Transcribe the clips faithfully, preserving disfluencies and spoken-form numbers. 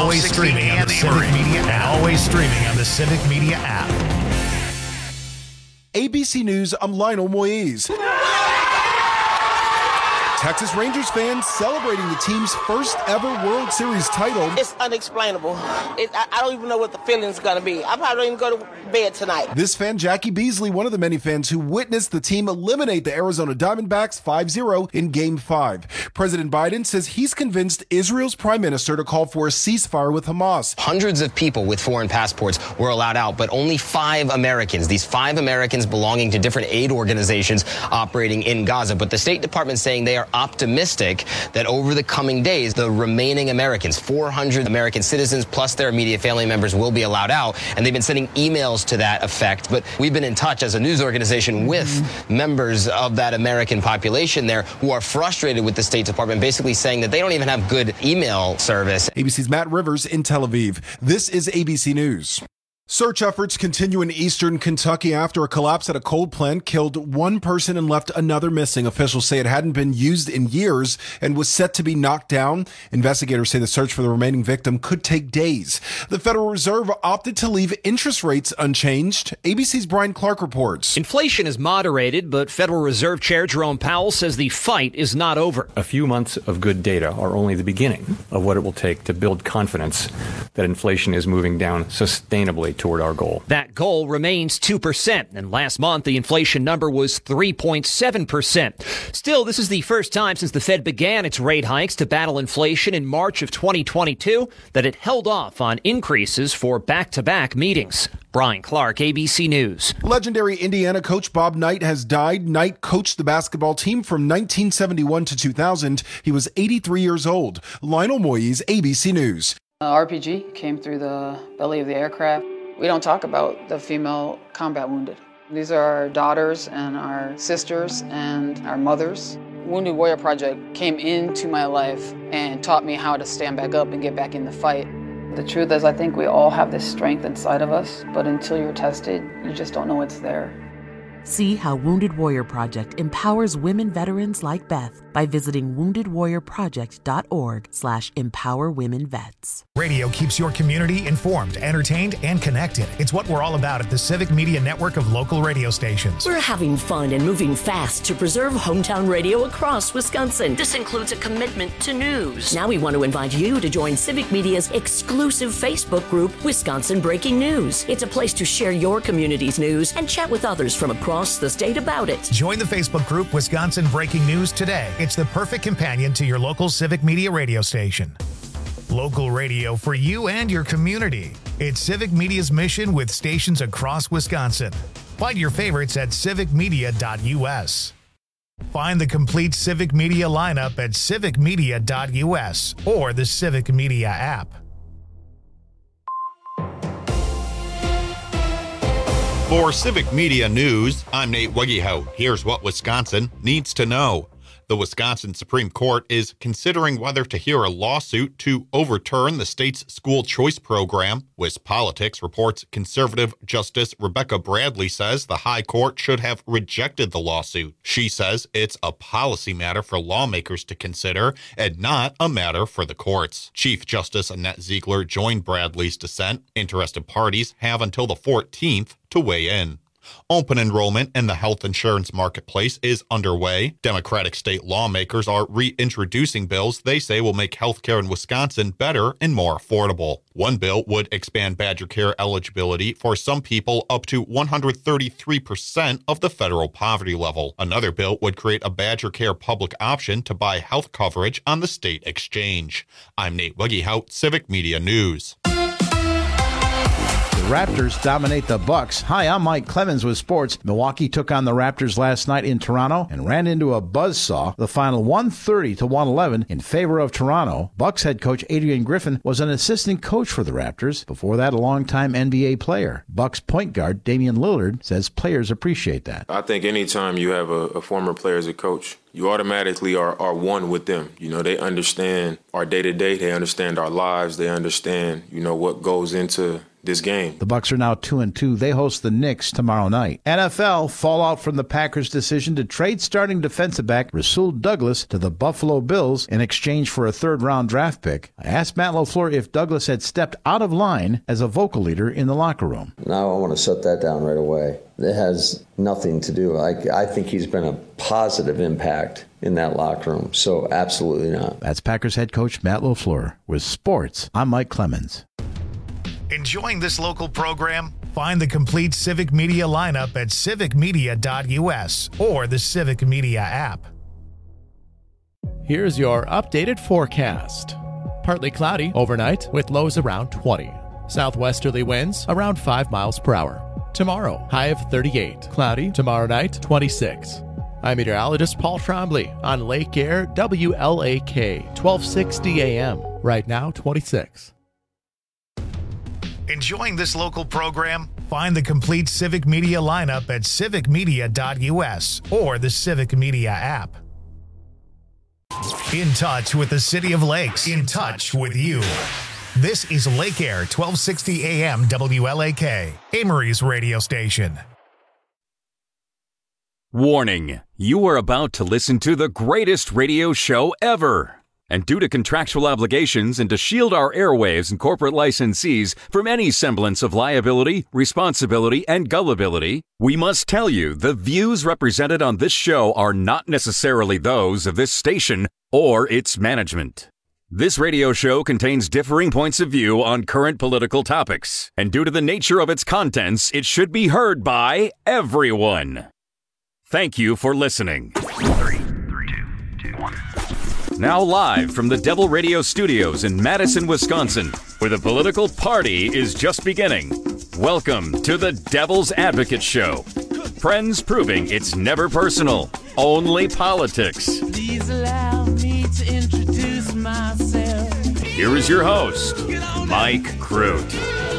always streaming on the Civic Media and always streaming on the Civic Media app. A B C News, I'm Lionel Moise. Texas Rangers fans celebrating the team's first ever World Series title. It's unexplainable. It, I, I don't even know what the feeling's going to be. I probably don't even go to bed tonight. This fan, Jackie Beasley, one of the many fans who witnessed the team eliminate the Arizona Diamondbacks five zero in Game five. President Biden says he's convinced Israel's prime minister to call for a ceasefire with Hamas. Hundreds of people with foreign passports were allowed out, but only five Americans. These five Americans belonging to different aid organizations operating in Gaza. But the State Department saying they are optimistic that over the coming days, the remaining Americans, four hundred American citizens plus their immediate family members, will be allowed out. And they've been sending emails to that effect. But we've been in touch as a news organization with mm-hmm. members of that American population there who are frustrated with the State Department, basically saying that they don't even have good email service. A B C's Matt Rivers in Tel Aviv. This is A B C News. Search efforts continue in eastern Kentucky after a collapse at a coal plant killed one person and left another missing. Officials say it hadn't been used in years and was set to be knocked down. Investigators say the search for the remaining victim could take days. The Federal Reserve opted to leave interest rates unchanged. A B C's Brian Clark reports. Inflation is moderated, but Federal Reserve Chair Jerome Powell says the fight is not over. A few months of good data are only the beginning of what it will take to build confidence that inflation is moving down sustainably toward our goal. That goal remains two percent, and last month the inflation number was three point seven percent. Still, this is the first time since the Fed began its rate hikes to battle inflation in March of twenty twenty-two that it held off on increases for back-to-back meetings. Brian Clark, A B C News. Legendary Indiana coach Bob Knight has died. Knight coached the basketball team from nineteen seventy-one to two thousand. He was eighty-three years old. Lionel Moise, A B C News. Uh, R P G came through the belly of the aircraft. We don't talk about the female combat wounded. These are our daughters and our sisters and our mothers. Wounded Warrior Project came into my life and taught me how to stand back up and get back in the fight. The truth is, I think we all have this strength inside of us, but until you're tested, you just don't know it's there. See how Wounded Warrior Project empowers women veterans like Beth by visiting wounded warrior project dot org slash empower women vets. Radio keeps your community informed, entertained, and connected. It's what we're all about at the Civic Media network of local radio stations. We're having fun and moving fast to preserve hometown radio across Wisconsin. This includes a commitment to news. Now we want to invite you to join Civic Media's exclusive Facebook group, Wisconsin Breaking News. It's a place to share your community's news and chat with others from across the state about it. Join the Facebook group Wisconsin Breaking News today. It's the perfect companion to your local Civic Media radio station. Local radio for you and your community. It's Civic Media's mission with stations across Wisconsin. Find your favorites at civic media dot u s. Find the complete Civic Media lineup at civic media dot u s or the Civic Media app. For Civic Media News, I'm Nate Wegehout. Here's what Wisconsin needs to know. The Wisconsin Supreme Court is considering whether to hear a lawsuit to overturn the state's school choice program. WisPolitics reports conservative Justice Rebecca Bradley says the High Court should have rejected the lawsuit. She says it's a policy matter for lawmakers to consider and not a matter for the courts. Chief Justice Annette Ziegler joined Bradley's dissent. Interested parties have until the fourteenth to weigh in. Open enrollment in the health insurance marketplace is underway. Democratic state lawmakers are reintroducing bills they say will make healthcare in Wisconsin better and more affordable. One bill would expand Badger Care eligibility for some people up to one hundred thirty-three percent of the federal poverty level. Another bill would create a Badger Care public option to buy health coverage on the state exchange. I'm Nate Wegehout, Civic Media News. The Raptors dominate the Bucks. Hi, I'm Mike Clemens with sports. Milwaukee took on the Raptors last night in Toronto and ran into a buzzsaw. The final one thirty to one eleven in favor of Toronto. Bucks head coach Adrian Griffin was an assistant coach for the Raptors. Before that, a longtime N B A player. Bucks point guard Damian Lillard says players appreciate that. I think anytime you have a, a former player as a coach, you automatically are, are one with them. You know, they understand our day-to-day. They understand our lives. They understand, you know, what goes into this game. The Bucs are now two and two. They host the Knicks tomorrow night. N F L fallout from the Packers' decision to trade starting defensive back Rasul Douglas to the Buffalo Bills in exchange for a third-round draft pick. I asked Matt LaFleur if Douglas had stepped out of line as a vocal leader in the locker room. Now I want to shut that down right away. It has nothing to do. I, I think he's been a positive impact in that locker room, so absolutely not. That's Packers head coach Matt LaFleur. With sports, I'm Mike Clemens. Enjoying this local program? Find the complete Civic Media lineup at civic media dot u s or the Civic Media app. Here's your updated forecast. Partly cloudy overnight with lows around twenty. Southwesterly winds around five miles per hour. Tomorrow, high of thirty-eight. Cloudy tomorrow night, twenty-six. I'm meteorologist Paul Trombley on Lake Air W L A K, twelve sixty A M. Right now, twenty-six. Enjoying this local program? Find the complete Civic Media lineup at civic media dot u s or the Civic Media app. In touch with the City of Lakes. In touch with you. This is Lake Air, twelve sixty A M W L A K, Amory's radio station. Warning, you are about to listen to the greatest radio show ever. And due to contractual obligations and to shield our airwaves and corporate licensees from any semblance of liability, responsibility, and gullibility, we must tell you the views represented on this show are not necessarily those of this station or its management. This radio show contains differing points of view on current political topics, and due to the nature of its contents, it should be heard by everyone. Thank you for listening. Three, three, two, two, one. Now live from the Devil Radio Studios in Madison, Wisconsin, where the political party is just beginning. Welcome to the Devil's Advocate Show. Friends proving it's never personal, only politics. Please allow me to introduce myself. Here is your host, Mike Crute.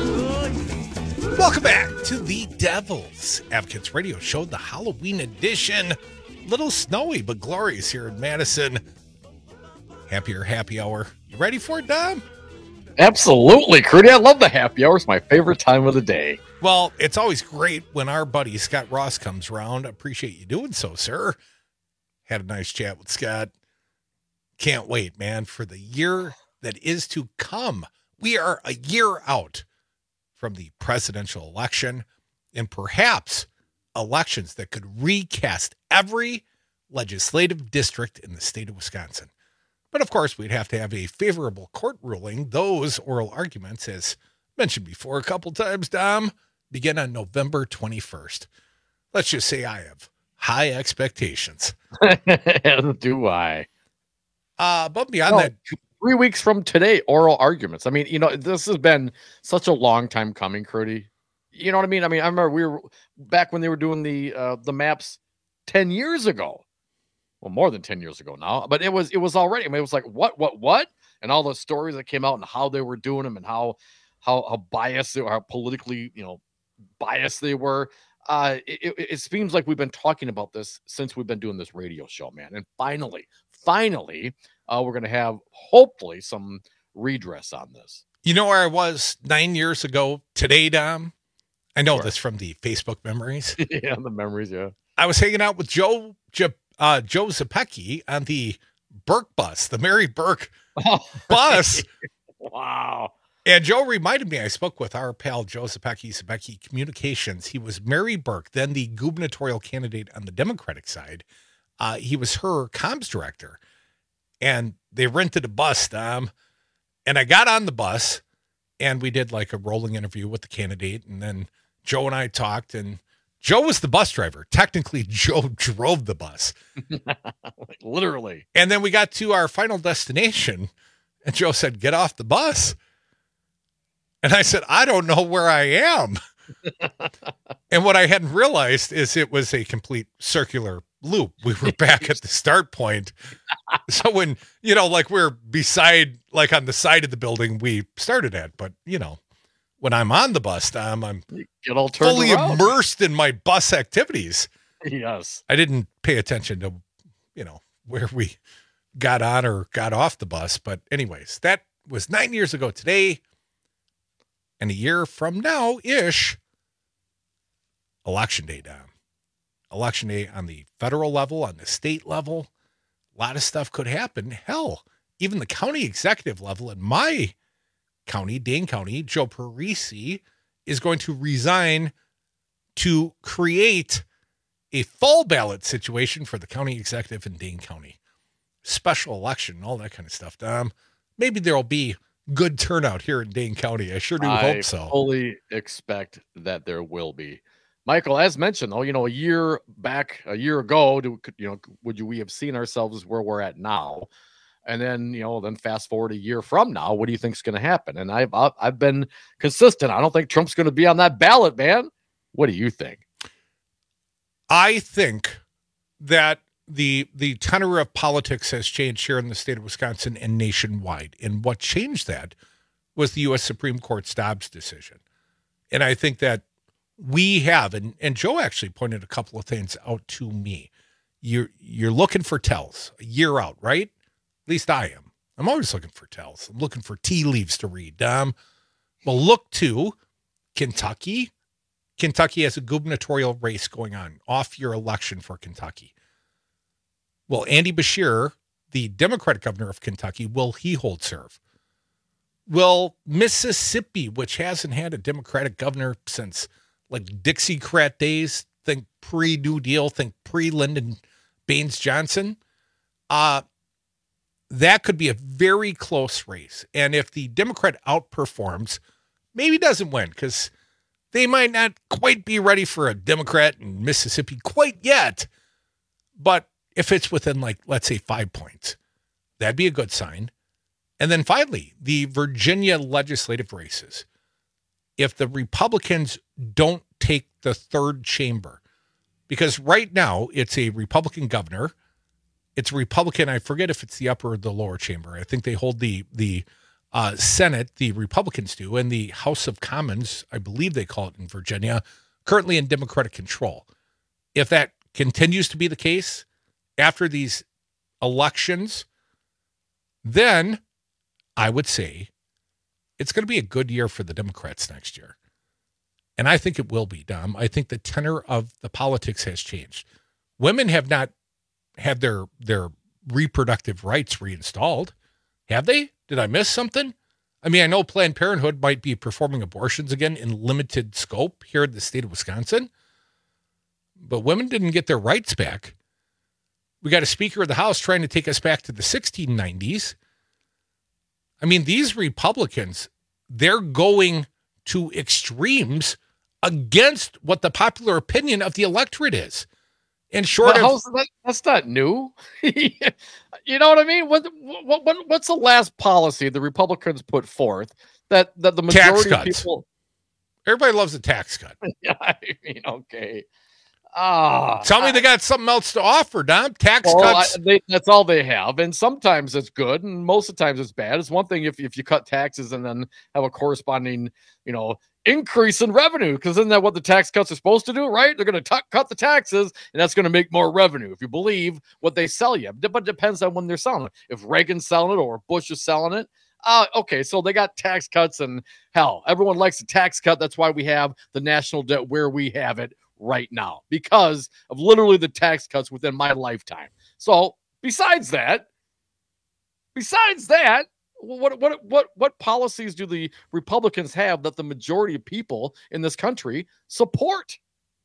Welcome back to the Devil's Advocates Radio Show, the Halloween edition. Little snowy, but glorious here in Madison. Happier happy hour. You ready for it, Dom? Absolutely, Crudy. I love the happy hour. It's my favorite time of the day. Well, it's always great when our buddy Scott Ross comes around. I appreciate you doing so, sir. Had a nice chat with Scott. Can't wait, man, for the year that is to come. We are a year out from the presidential election and perhaps elections that could recast every legislative district in the state of Wisconsin. But of course, we'd have to have a favorable court ruling. Those oral arguments, as mentioned before a couple times, Dom, begin on November twenty-first. Let's just say I have high expectations. Do I? Uh, but beyond no, that, three weeks from today, oral arguments. I mean, you know, this has been such a long time coming, Crudy. You know what I mean? I mean, I remember we were back when they were doing the uh, the maps ten years ago. Well, more than ten years ago now, but it was, it was already, I mean, it was like, what, what, what? And all the stories that came out and how they were doing them and how, how, how biased they were, how politically, you know, biased they were. Uh, it, it, it seems like we've been talking about this since we've been doing this radio show, man. And finally, finally, uh, we're going to have hopefully some redress on this. You know where I was nine years ago today, Dom? I know Sure. this from the Facebook memories. Yeah, the memories, yeah. I was hanging out with Joe, J- uh, Joe Zapecki on the Burke bus, the Mary Burke bus. Wow. And Joe reminded me, I spoke with our pal Joe Zapecki, Zapecki Communications. He was Mary Burke, then the gubernatorial candidate on the Democratic side. Uh, he was her comms director. And they rented a bus, Dom. And I got on the bus, and we did like a rolling interview with the candidate. And then Joe and I talked, and Joe was the bus driver. Technically, Joe drove the bus. Like, literally. And then we got to our final destination, and Joe said, "Get off the bus." And I said, "I don't know where I am." And what I hadn't realized is it was a complete circular loop. We were back at the start point. So when, you know, like we're beside, like on the side of the building we started at, but you know, when I'm on the bus, I'm, I'm Get all turned fully around. immersed in my bus activities. Yes. I didn't pay attention to, you know, where we got on or got off the bus. But anyways, that was nine years ago today. And a year from now-ish, Election Day, Dom. Election Day on the federal level, on the state level. A lot of stuff could happen. Hell, even the county executive level in my county, Dane County, Joe Parisi, is going to resign to create a full ballot situation for the county executive in Dane County. Special election, all that kind of stuff. Um, maybe there'll be good turnout here in Dane County. I sure do I hope so. I fully expect that there will be. Michael, as mentioned, though, you know, a year back, a year ago, do, you know, would you, we have seen ourselves where we're at now? And then, you know, then fast forward a year from now, what do you think is going to happen? And I've, I've been consistent. I don't think Trump's going to be on that ballot, man. What do you think? I think that the the tenor of politics has changed here in the state of Wisconsin and nationwide. And what changed that was the U S Supreme Court's Dobbs decision. And I think that we have, and, and Joe actually pointed a couple of things out to me. You're, you're looking for tells a year out, right? At least I am. I'm always looking for tells. I'm looking for tea leaves to read. Um, well, look to Kentucky. Kentucky has a gubernatorial race going on, off-year election for Kentucky. Well, Andy Beshear, the Democratic governor of Kentucky, will he hold serve? Will Mississippi, which hasn't had a Democratic governor since like Dixiecrat days, think pre-New Deal, think pre-Lyndon Baines Johnson, uh, that could be a very close race. And if the Democrat outperforms, maybe doesn't win, because they might not quite be ready for a Democrat in Mississippi quite yet. But if it's within, like, let's say five points, that'd be a good sign. And then finally, the Virginia legislative races. If the Republicans don't take the third chamber, because right now it's a Republican governor, it's a Republican, I forget if it's the upper or the lower chamber. I think they hold the the uh, Senate, the Republicans do, and the House of Commons, I believe they call it in Virginia, currently in Democratic control. If that continues to be the case after these elections, then I would say it's going to be a good year for the Democrats next year. And I think it will be, Dom. I think the tenor of the politics has changed. Women have not had their their reproductive rights reinstalled. Have they? Did I miss something? I mean, I know Planned Parenthood might be performing abortions again in limited scope here in the state of Wisconsin, but women didn't get their rights back. We got a Speaker of the House trying to take us back to the sixteen nineties. I mean, these Republicans, they're going to extremes against what the popular opinion of the electorate is. And short well, of that, that's not new. You know what I mean? What, what, what what's the last policy the Republicans put forth that, that the majority of people? Everybody loves a tax cut. Yeah, I mean, okay. Ah, Tell me I, they got something else to offer, Dom. Tax well, cuts. I, they, that's all they have. And sometimes it's good, and most of the times it's bad. It's one thing if, if you cut taxes and then have a corresponding, you know, increase in revenue, because isn't that what the tax cuts are supposed to do, right? They're going to cut the taxes, and that's going to make more revenue if you believe what they sell you. But it depends on when they're selling it. If Reagan's selling it or Bush is selling it, uh, okay, so they got tax cuts, and hell, everyone likes a tax cut. That's why we have the national debt where we have it right now, because of literally the tax cuts within my lifetime. So besides that, besides that, what what what what policies do the Republicans have that the majority of people in this country support?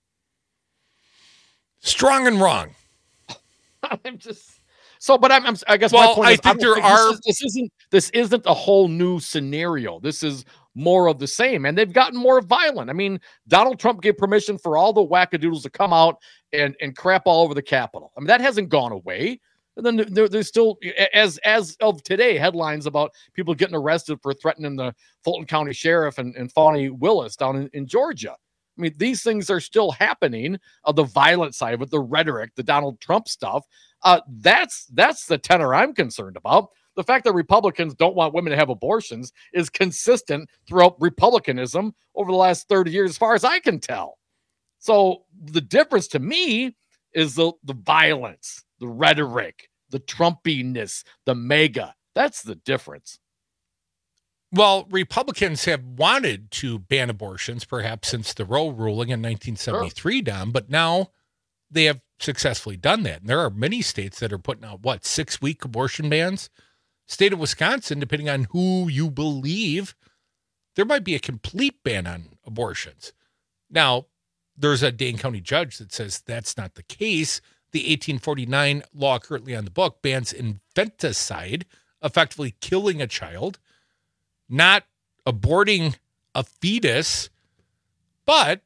Strong and wrong. I'm just so, but I'm, I'm I guess well, my point I is, think I there think are. This, is, this isn't this isn't a whole new scenario. This is more of the same, and they've gotten more violent. I mean, Donald Trump gave permission for all the wackadoodles to come out and and crap all over the Capitol. I mean, that hasn't gone away. And then there, there's still, as as of today, headlines about people getting arrested for threatening the Fulton County Sheriff and, and Fani Willis down in, in Georgia. I mean, these things are still happening. Of the violent side with the rhetoric, the Donald Trump stuff. Uh, that's that's the tenor I'm concerned about. The fact that Republicans don't want women to have abortions is consistent throughout Republicanism over the last thirty years, as far as I can tell. So the difference to me is the, the violence, the rhetoric, the Trumpiness, the mega. That's the difference. Well, Republicans have wanted to ban abortions, perhaps since the Roe ruling in nineteen seventy-three, Dom, but now they have successfully done that. And there are many states that are putting out, what, six-week abortion bans? State of Wisconsin, depending on who you believe, there might be a complete ban on abortions. Now, there's a Dane County judge that says that's not the case. The eighteen forty-nine law currently on the book bans infanticide, effectively killing a child, not aborting a fetus, but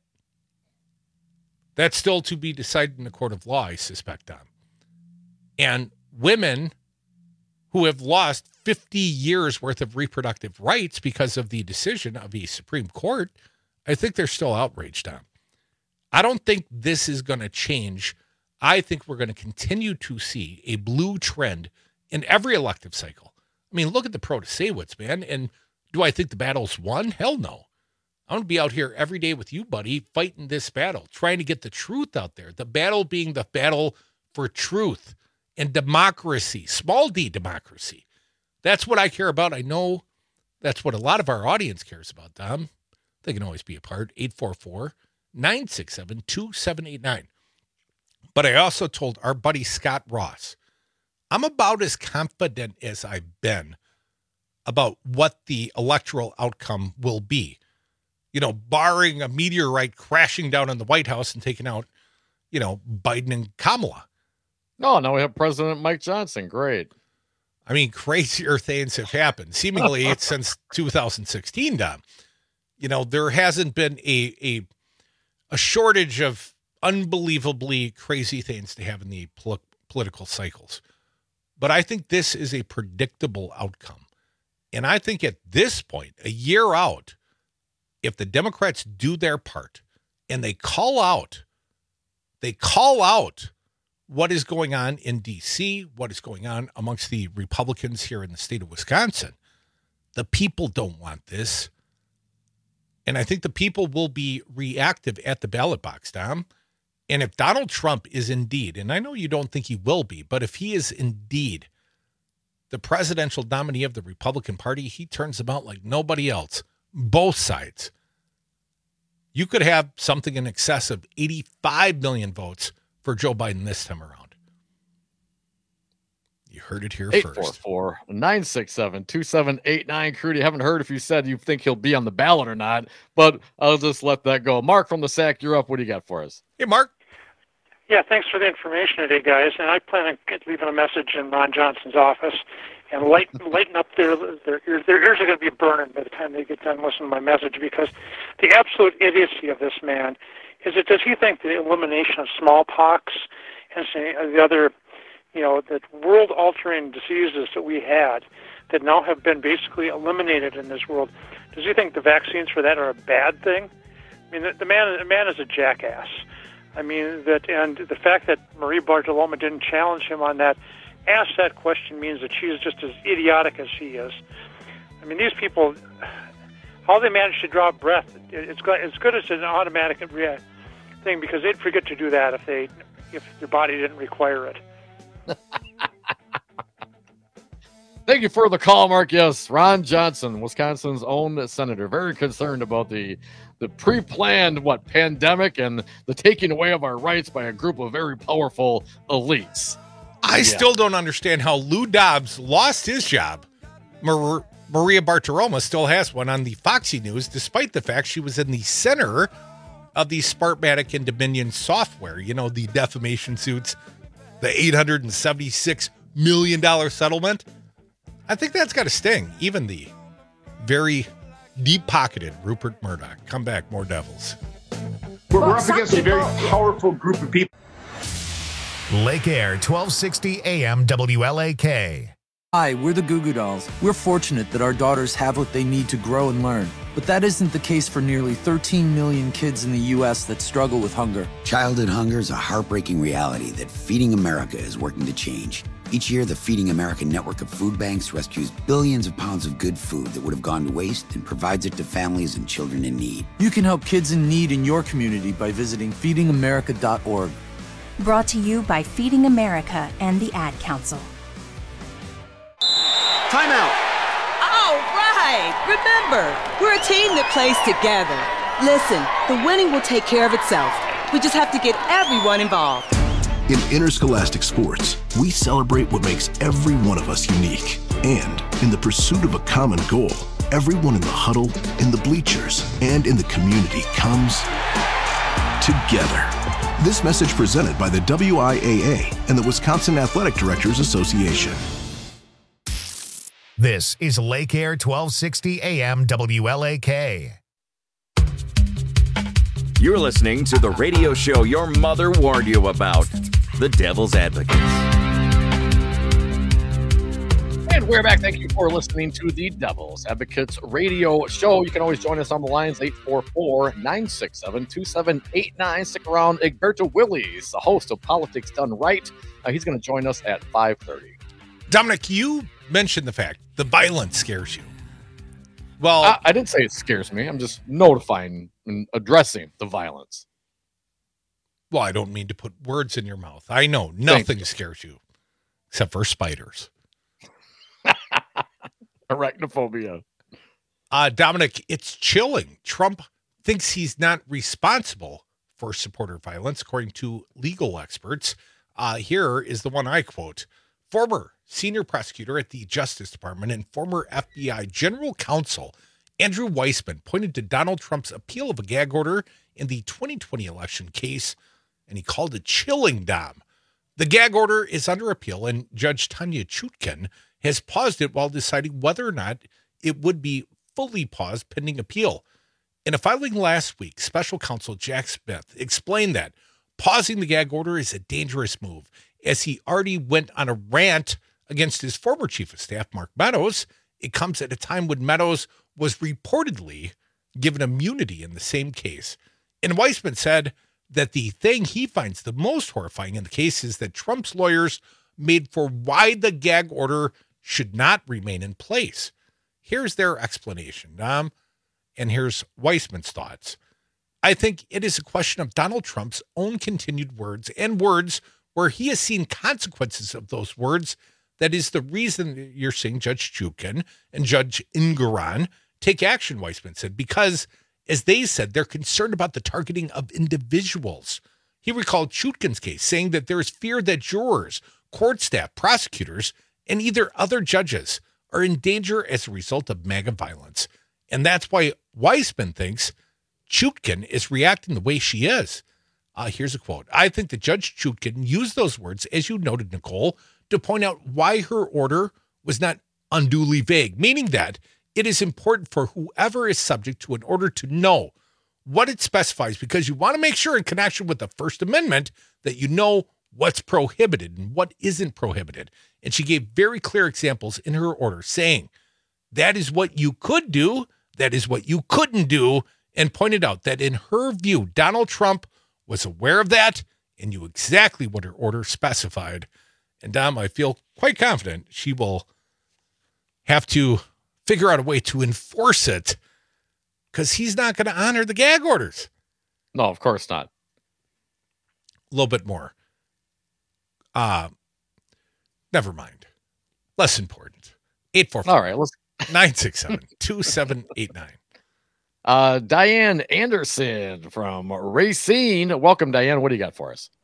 that's still to be decided in the court of law, I suspect, Dom. And women who have lost fifty years worth of reproductive rights because of the decision of a Supreme Court, I think they're still outraged, Dom. I don't think this is going to change. I think we're going to continue to see a blue trend in every elective cycle. I mean, look at the Protasewicz, man. And do I think the battle's won? Hell no. I'm going to be out here every day with you, buddy, fighting this battle, trying to get the truth out there. The battle being the battle for truth and democracy, small d democracy. That's what I care about. I know that's what a lot of our audience cares about, Dom. They can always be a part. eight four four, nine six seven, two seven eight nine. But I also told our buddy Scott Ross, I'm about as confident as I've been about what the electoral outcome will be. You know, barring a meteorite crashing down on the White House and taking out, you know, Biden and Kamala. No, now we have President Mike Johnson. Great. I mean, crazier things have happened, seemingly since two thousand sixteen, Dom. You know, there hasn't been a, a, a shortage of unbelievably crazy things to have in the pol- political cycles. But I think this is a predictable outcome. And I think at this point, a year out, if the Democrats do their part and they call out, they call out what is going on in D C, what is going on amongst the Republicans here in the state of Wisconsin, the people don't want this. And I think the people will be reactive at the ballot box, Dom. And if Donald Trump is indeed, and I know you don't think he will be, but if he is indeed the presidential nominee of the Republican Party, he turns them out like nobody else. Both sides. You could have something in excess of eighty-five million votes for Joe Biden this time around. You heard it here first. eight four four, nine six seven, two seven eight nine. Crudy, haven't heard if you said you think he'll be on the ballot or not, but I'll just let that go. Mark from the S A C, you're up. What do you got for us? Hey, Mark. Yeah, thanks for the information today, guys. And I plan on leaving a message in Ron Johnson's office and lighten, lighten up their, their ears. Their ears are going to be burning by the time they get done listening to my message, because the absolute idiocy of this man is that does he think the elimination of smallpox and the other, you know, the world-altering diseases that we had that now have been basically eliminated in this world, does he think the vaccines for that are a bad thing? I mean, the, the man, the man is a jackass. I mean, that, and the fact that Marie Bartiromo didn't challenge him on that, ask that question means that she is just as idiotic as he is. I mean, these people, how they manage to draw breath, it's good, it's good as an automatic thing, because they'd forget to do that if they, if their body didn't require it. Thank you for the call, Mark. Yes, Ron Johnson, Wisconsin's own senator, very concerned about the the pre-planned what pandemic and the taking away of our rights by a group of very powerful elites. I yeah. still don't understand how Lou Dobbs lost his job. Mar- Maria Bartiromo still has one on the Foxy News, despite the fact she was in the center of the Smartmatic and Dominion software. You know, the defamation suits, the eight hundred seventy-six million dollars settlement. I think that's got to sting. Even the very deep-pocketed Rupert Murdoch. Come back, more devils. We're, we're up against a very powerful group of people. Lake Air, twelve sixty A M W L A K. Hi, we're the Goo Goo Dolls. We're fortunate that our daughters have what they need to grow and learn. But that isn't the case for nearly thirteen million kids in the U S that struggle with hunger. Childhood hunger is a heartbreaking reality that Feeding America is working to change. Each year, the Feeding America network of food banks rescues billions of pounds of good food that would have gone to waste and provides it to families and children in need. You can help kids in need in your community by visiting feeding america dot org. Brought to you by Feeding America and the Ad Council. Timeout. All right. Remember, we're a team that plays together. Listen, the winning will take care of itself. We just have to get everyone involved. In interscholastic sports, we celebrate what makes every one of us unique. And in the pursuit of a common goal, everyone in the huddle, in the bleachers, and in the community comes together. This message presented by the W I A A and the Wisconsin Athletic Directors Association. This is Lake Air twelve sixty A M W L A K. You're listening to the radio show your mother warned you about, The Devil's Advocates. And we're back. Thank you for listening to the Devil's Advocates radio show. You can always join us on the lines, eight four four, nine six seven, two seven eight nine. Stick around. Egberto Willies, the host of Politics Done Right. Uh, he's going to join us at five thirty. Dominic, you mentioned the fact the violence scares you. Well, I, I didn't say it scares me. I'm just notifying and addressing the violence. Well, I don't mean to put words in your mouth. I know nothing you. scares you except for spiders. Arachnophobia. Uh, Dominic, it's chilling. Trump thinks he's not responsible for supporter violence, according to legal experts. Uh, here is the one I quote. Former senior prosecutor at the Justice Department and former F B I General Counsel Andrew Weissman pointed to Donald Trump's appeal of a gag order in the twenty twenty election case, and he called it chilling, Dom. The gag order is under appeal, and Judge Tanya Chutkan has paused it while deciding whether or not it would be fully paused pending appeal. In a filing last week, special counsel Jack Smith explained that pausing the gag order is a dangerous move, as he already went on a rant against his former chief of staff, Mark Meadows. It comes at a time when Meadows was reportedly given immunity in the same case. And Weissman said that the thing he finds the most horrifying in the case is that Trump's lawyers made for why the gag order should not remain in place. Here's their explanation, um, and here's Weissman's thoughts. I think it is a question of Donald Trump's own continued words and words where he has seen consequences of those words. That is the reason you're seeing Judge Chutkan and Judge Engoron take action, Weissman said, because, as they said, they're concerned about the targeting of individuals. He recalled Chutkan's case, saying that there is fear that jurors, court staff, prosecutors, and either other judges are in danger as a result of MAGA violence. And that's why Weissman thinks Chutkan is reacting the way she is. Uh, here's a quote. I think that Judge Chutkan used those words, as you noted, Nicole, to point out why her order was not unduly vague, meaning that it is important for whoever is subject to an order to know what it specifies, because you want to make sure in connection with the First Amendment that you know what's prohibited and what isn't prohibited. And she gave very clear examples in her order saying that is what you could do, that is what you couldn't do, and pointed out that in her view, Donald Trump was aware of that and knew exactly what her order specified. And Dom, I feel quite confident she will have to figure out a way to enforce it, because he's not going to honor the gag orders. No, of course not. A little bit more. Uh, never mind. Less important. eight four four. All right, let's nine six seven, two seven eight nine. Uh, Diane Anderson from Racine. Welcome, Diane. What do you got for us?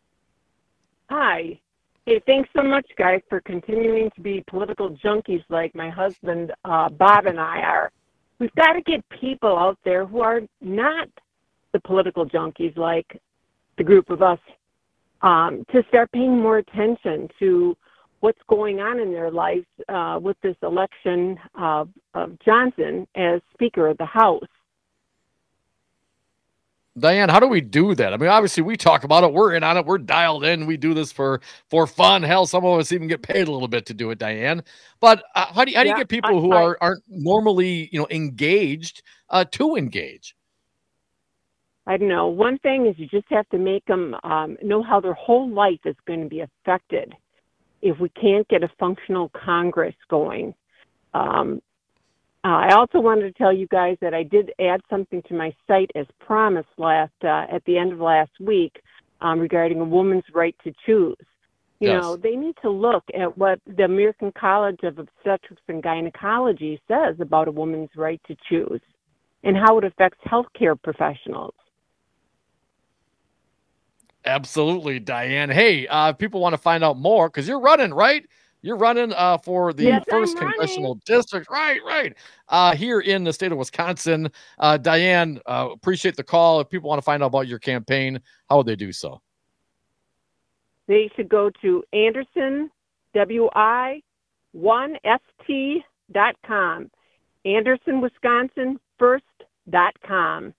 Hi. Hey, thanks so much, guys, for continuing to be political junkies like my husband, uh, Bob, and I are. We've got to get people out there who are not the political junkies like the group of us um, to start paying more attention to what's going on in their lives uh, with this election of, of Johnson as Speaker of the House. Diane, how do we do that? I mean, obviously we talk about it. We're in on it. We're dialed in. We do this for, for fun. Hell, some of us even get paid a little bit to do it, Diane. But uh, how do you, how do you yeah, get people I, who I, are, aren't normally, you know, engaged uh, to engage? I don't know. One thing is you just have to make them um, know how their whole life is going to be affected if we can't get a functional Congress going. Um, Uh, I also wanted to tell you guys that I did add something to my site as promised last uh, at the end of last week um, regarding a woman's right to choose. You Yes. know, they need to look at what the American College of Obstetrics and Gynecology says about a woman's right to choose and how it affects healthcare professionals. Absolutely, Diane. Hey, uh, if people want to find out more, because you're running, right? You're running uh, for the Yes, first I'm congressional district. Right, right. Uh, here in the state of Wisconsin. Uh, Diane, uh, appreciate the call. If people want to find out about your campaign, how would they do so? They should go to Anderson, W I one S T dot com. Anderson, Wisconsin, first dot com.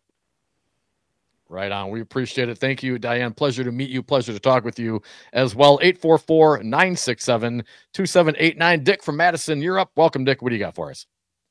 Right on. We appreciate it. Thank you, Diane. Pleasure to meet you. Pleasure to talk with you as well. eight four four, nine six seven, two seven eight nine. Dick from Madison, you're up. Welcome, Dick. What do you got for us?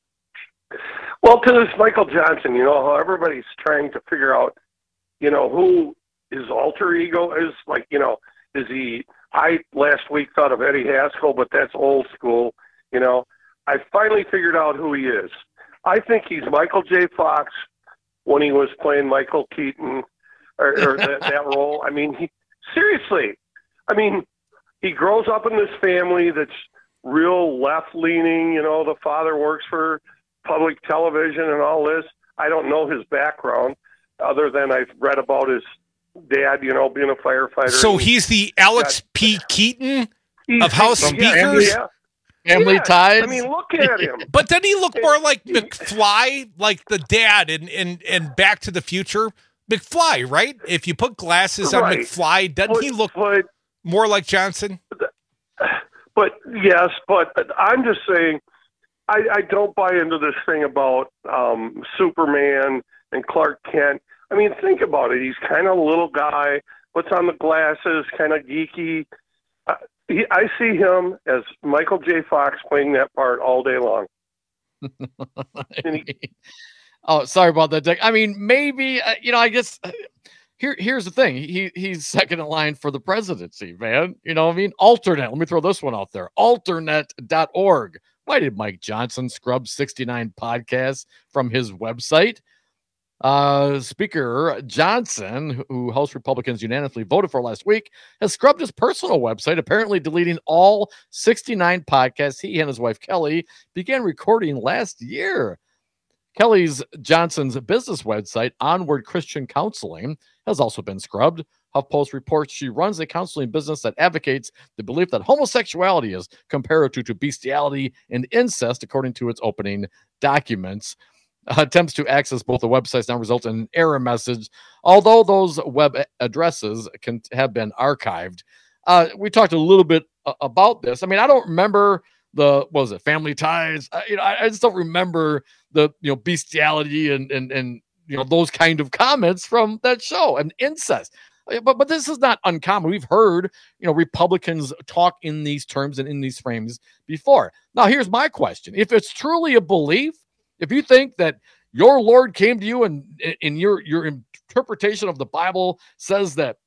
Well, to this Michael Johnson, you know, how everybody's trying to figure out, you know, who his alter ego is. Like, you know, is he, I last week thought of Eddie Haskell, but that's old school. You know, I finally figured out who he is. I think he's Michael J. Fox when he was playing Michael Keaton or, or that, that role. I mean, he, seriously, I mean, he grows up in this family that's real left-leaning. You know, the father works for public television and all this. I don't know his background other than I've read about his dad, you know, being a firefighter. So he's the Alex got, P. Keaton he's, of House yeah, Speakers? Yeah. Family yes. Ties. I mean, look at him. But doesn't he look more like McFly, like the dad in, in, in Back to the Future? McFly, right? If you put glasses on Right. McFly, doesn't But- he look but- more like Johnson? But yes, but I'm just saying, I, I don't buy into this thing about um, Superman and Clark Kent. I mean, think about it. He's kind of a little guy, puts on the glasses, kind of geeky. Uh, he, I see him as Michael J. Fox playing that part all day long. And he, Oh, sorry about that, Dick. I mean, maybe, uh, you know, I guess uh, here, here's the thing. He He's second in line for the presidency, man. You know what I mean? Alternate. Let me throw this one out there. alternate dot org. Why did Mike Johnson scrub sixty-nine podcasts from his website? Uh, Speaker Johnson, who House Republicans unanimously voted for last week, has scrubbed his personal website, apparently deleting all sixty-nine podcasts he and his wife Kelly began recording last year. Kelly's Johnson's business website, Onward Christian Counseling, has also been scrubbed. HuffPost reports she runs a counseling business that advocates the belief that homosexuality is comparative to bestiality and incest, according to its opening documents. Uh, attempts to access both the websites now result in an error message, although those web addresses can have been archived. Uh, we talked a little bit uh, about this. I mean, I don't remember the, what was it, Family Ties? Uh, you know, I, I just don't remember the, you know, bestiality and, and, and, you know, those kind of comments from that show and incest. But, but this is not uncommon. We've heard, you know, Republicans talk in these terms and in these frames before. Now, here's my question. If it's truly a belief, if you think that your Lord came to you and in your, your interpretation of the Bible says that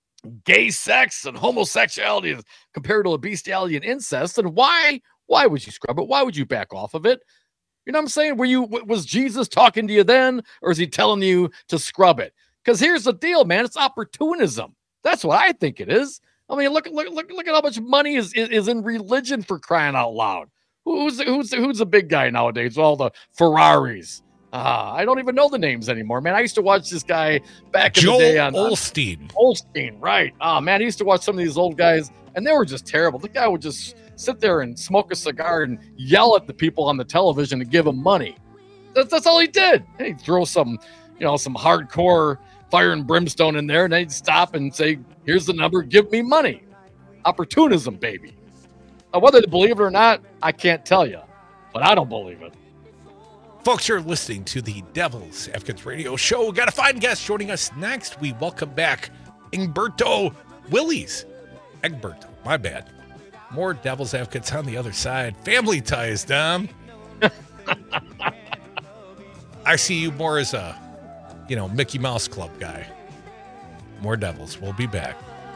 gay sex and homosexuality is compared to bestiality and incest, then why, why would you scrub it? Why would you back off of it? You know what I'm saying? Were you, was Jesus talking to you then, or is he telling you to scrub it? Because here's the deal, man. It's opportunism. That's what I think it is. I mean, look, look, look, look at how much money is, is, is in religion, for crying out loud. Who's who's who's a big guy nowadays? All the Ferraris. Ah, I don't even know the names anymore, man. I used to watch this guy back in Joel the day on Osteen. On Osteen, right? Ah, oh, man, I used to watch some of these old guys, and they were just terrible. The guy would just sit there and smoke a cigar and yell at the people on the television to give them money. That's that's all he did. He'd throw some, you know, some hardcore fire and brimstone in there, and they'd stop and say, "Here's the number. Give me money." Opportunism, baby. Now, whether to believe it or not, I can't tell you, but I don't believe it. Folks, you're listening to the Devil's Advocates Radio Show. We got a fine guest joining us next. We welcome back Egberto Willies. Egberto, my bad. More Devil's Advocates on the other side. Family Ties, Dom. I see you more as a, you know, Mickey Mouse Club guy. More Devils. We'll be back.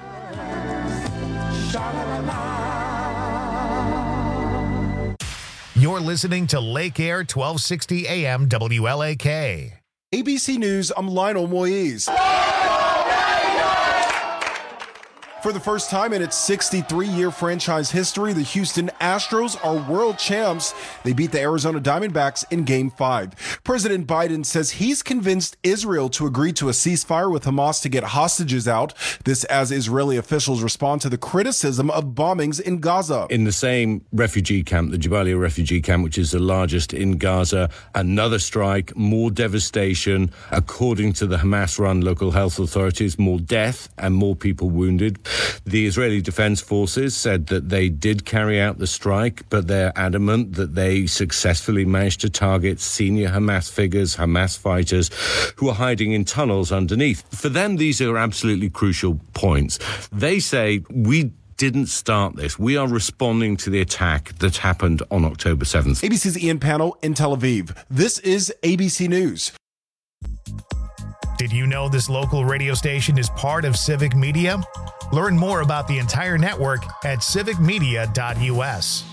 You're listening to Lake Air twelve sixty A M W L A K. A B C News, I'm Lionel Moyes. For the first time in its sixty-three-year franchise history, the Houston Astros are world champs. They beat the Arizona Diamondbacks in Game five. President Biden says he's convinced Israel to agree to a ceasefire with Hamas to get hostages out. This as Israeli officials respond to the criticism of bombings in Gaza. In the same refugee camp, the Jabalia refugee camp, which is the largest in Gaza, another strike, more devastation. According to the Hamas-run local health authorities, more death and more people wounded. The Israeli Defense Forces said that they did carry out the strike, but they're adamant that they successfully managed to target senior Hamas figures, Hamas fighters, who are hiding in tunnels underneath. For them, these are absolutely crucial points. They say, we didn't start this. We are responding to the attack that happened on October seventh. A B C's Ian Pannell in Tel Aviv. This is A B C News. Did you know this local radio station is part of Civic Media? Learn more about the entire network at civic media dot U S.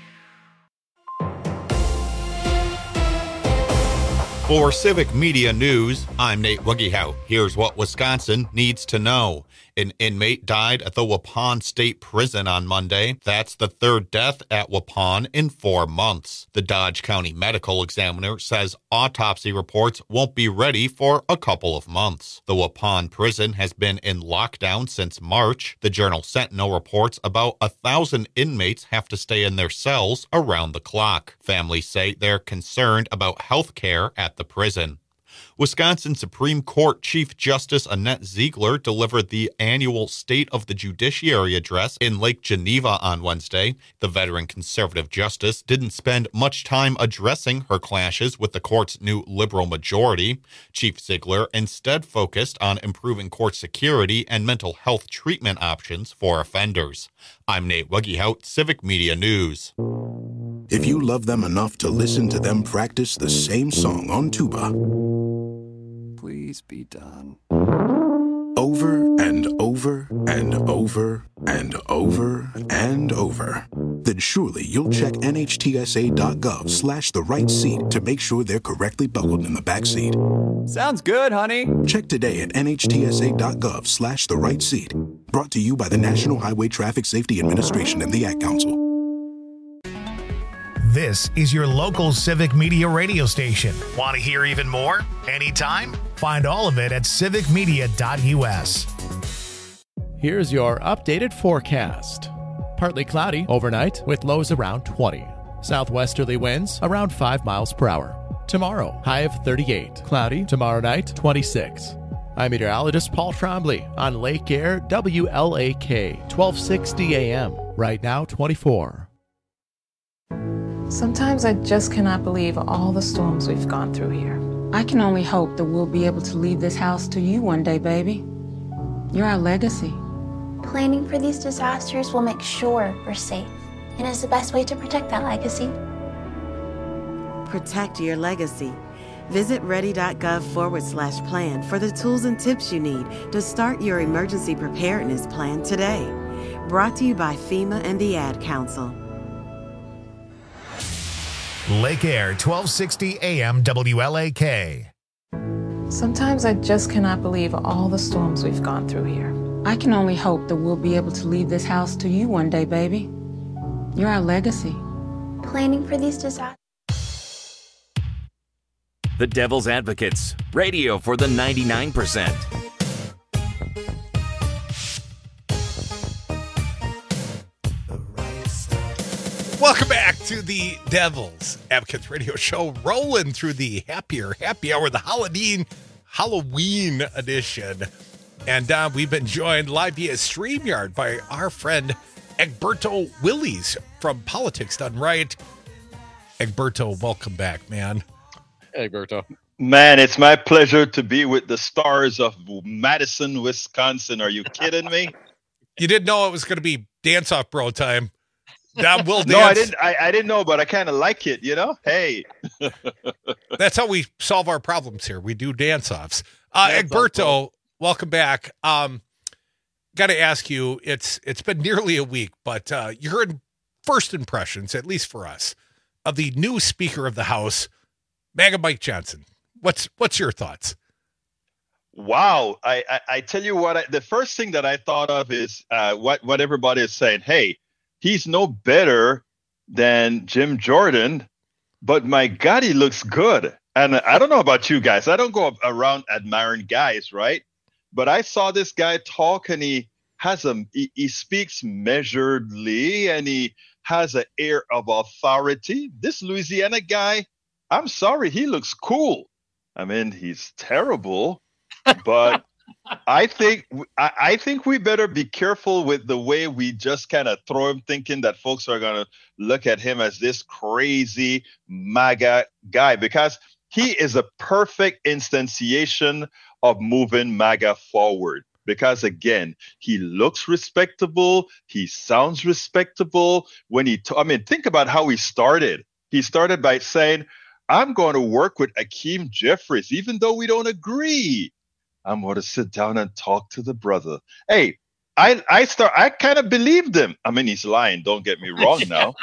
For Civic Media News, I'm Nate Wuggehout. Here's what Wisconsin needs to know. An inmate died at the Waupun State Prison on Monday. That's the third death at Waupun in four months. The Dodge County Medical Examiner says autopsy reports won't be ready for a couple of months. The Waupun prison has been in lockdown since March. The Journal Sentinel reports about a thousand inmates have to stay in their cells around the clock. Families say they're concerned about health care at the prison. Wisconsin Supreme Court Chief Justice Annette Ziegler delivered the annual State of the Judiciary address in Lake Geneva on Wednesday. The veteran conservative justice didn't spend much time addressing her clashes with the court's new liberal majority. Chief Ziegler instead focused on improving court security and mental health treatment options for offenders. I'm Nate Wuggehout, Civic Media News. If you love them enough to listen to them practice the same song on tuba, please be done. Over and over and over and over and over, then surely you'll check N H T S A dot gov slash the right seat to make sure they're correctly buckled in the back seat. Sounds good, honey. Check today at N H T S A dot gov slash the right seat. Brought to you by the National Highway Traffic Safety Administration and the Ad Council. This is your local Civic Media radio station. Want to hear even more? Anytime? Find all of it at civic media dot U S. Here's your updated forecast. Partly cloudy overnight with lows around twenty. Southwesterly winds around five miles per hour. Tomorrow, high of thirty-eight. Cloudy tomorrow night, twenty-six. I'm meteorologist Paul Trombley on Lake Air W L A K, twelve sixty A M. Right now, twenty-four. Sometimes I just cannot believe all the storms we've gone through here. I can only hope that we'll be able to leave this house to you one day, baby. You're our legacy. Planning for these disasters will make sure we're safe, and is the best way to protect that legacy. Protect your legacy. Visit ready.gov forward slash plan for the tools and tips you need to start your emergency preparedness plan today. Brought to you by FEMA and the Ad Council. Lake Air, twelve sixty A M W L A K. Sometimes I just cannot believe all the storms we've gone through here. I can only hope that we'll be able to leave this house to you one day, baby. You're our legacy. Planning for these disasters. The Devil's Advocates, radio for the ninety-nine percent. Welcome back to the Devil's Advocates radio show, rolling through the happier happy hour, the Halloween Halloween edition. And uh, we've been joined live via StreamYard by our friend Egberto Willies from Politics Done Right. Egberto, welcome back, man. Hey, Egberto. Man, it's my pleasure to be with the stars of Madison, Wisconsin. Are you kidding me? You didn't know it was going to be Dance Off Bro time. That will dance. No, I didn't. I, I didn't know, but I kind of like it. You know, hey, that's how we solve our problems here. We do dance offs. Uh, Egberto, welcome back. Um, got to ask you. It's it's been nearly a week, but uh, you heard first impressions, at least for us, of the new Speaker of the House, MAGA Mike Johnson. What's what's your thoughts? Wow. I, I, I tell you what, I, the first thing that I thought of is uh, what, what everybody is saying. Hey, he's no better than Jim Jordan, but my God, he looks good. And I don't know about you guys. I don't go around admiring guys, right? But I saw this guy talk, and he has a he, he speaks measuredly, and he has an air of authority. This Louisiana guy, I'm sorry, he looks cool. I mean, he's terrible, but I think I, I think we better be careful with the way we just kind of throw him, thinking that folks are going to look at him as this crazy MAGA guy, because he is a perfect instantiation of moving MAGA forward. Because again, he looks respectable. He sounds respectable. When he, t- I mean, think about how he started. He started by saying, I'm going to work with Hakeem Jeffries, even though we don't agree. I'm going to sit down and talk to the brother. Hey, I, I start, I kind of believed him. I mean, he's lying. Don't get me wrong now.